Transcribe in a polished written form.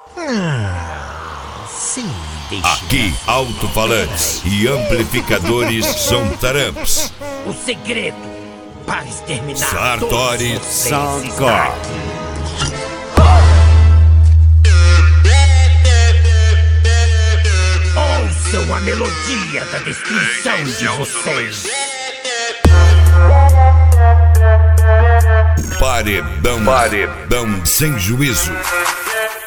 Sim, Aqui, alto-falantes e amplificadores são taramps. O segredo para exterminar Sartori todos vocês Sankar. Ouçam a melodia da destruição de vocês. Paredão sem juízo.